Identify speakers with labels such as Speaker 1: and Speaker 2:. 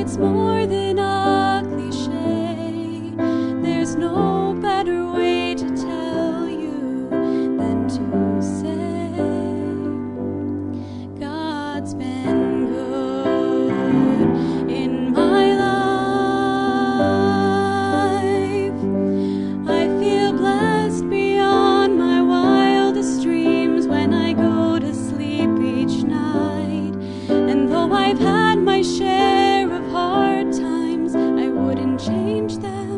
Speaker 1: it's more than a cliche. There's no better way to tell you than to say God's been good in my life. I feel blessed beyond my wildest dreams when I go to sleep each night. And though I've had my share of hard times, I wouldn't change them